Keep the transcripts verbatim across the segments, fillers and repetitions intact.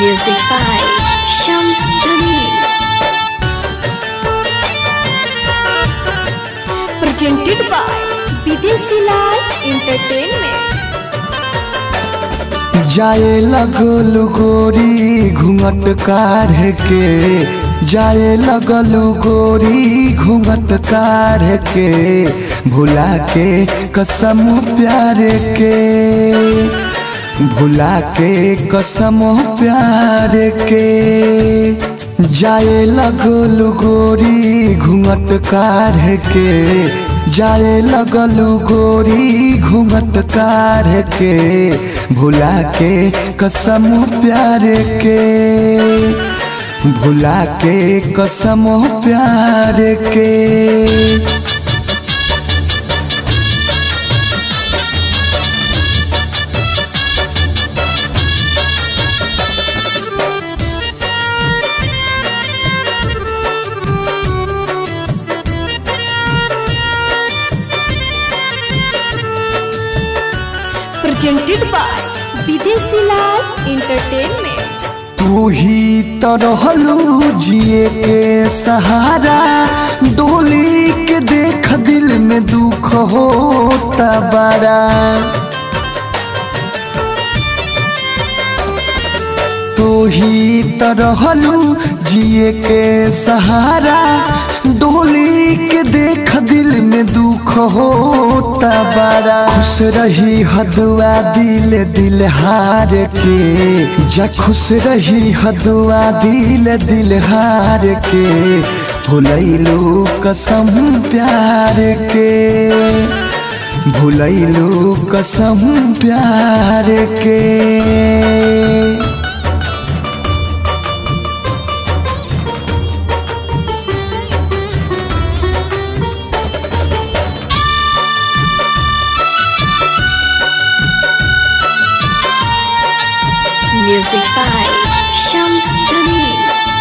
Music by Shams Jamil. Presented by Bidesi Lal Entertainment. जाए लगलू गोरी घूंघट काढ़ के, जाए लगलू गोरी घूंघट काढ़ के, भुला के कसम प्यार के, भुला के कसम प्यार के। जाए लगलू गोरी घूंघट काढ़ के, जाए लगलू गोरी घूंघट काढ़ के, भुला के कसम प्यार के, भुला के कसम प्यार के। Presented by Bidesi Lal Entertainment. तू ही तो रहलू जिए के सहारा, डोली के देख दिल में दुख होता बड़ा। तू ही तो रहलू जिए के सहारा, डोली के देख दिल में दुख होता बड़ा। खुश रही हदुआ दिल दिल हार के, जा खुश रही हदुआ दिल दिल हार के, भुलैलू कसम प्यार के, भुलैलू कसम प्यार के। Music by Shams Jamil.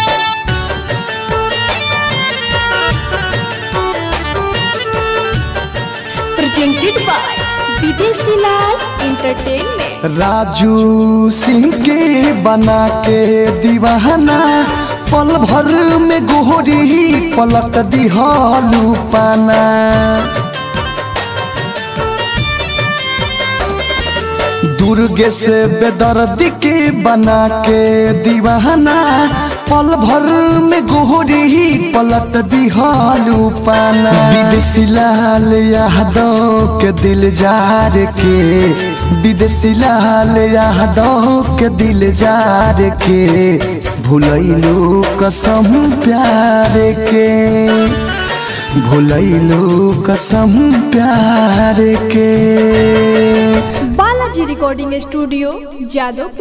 Presented by Bidesi Lal Entertainment. Raju Singh के बना के दीवाना, पल भर में गोरी पलट दिहालू पाना। दुर्गे से बेदर्दी के बना के दीवाना, पल भर में गोरी पलट दिहालू पाना। विदेशी लाल यादव के दिल जार के, विदेशी लाल यादव के दिल जार के, भुलैलू कसम प्यार के, भुलैलू कसम प्यार के। Balaji recording studio, Jadavpur.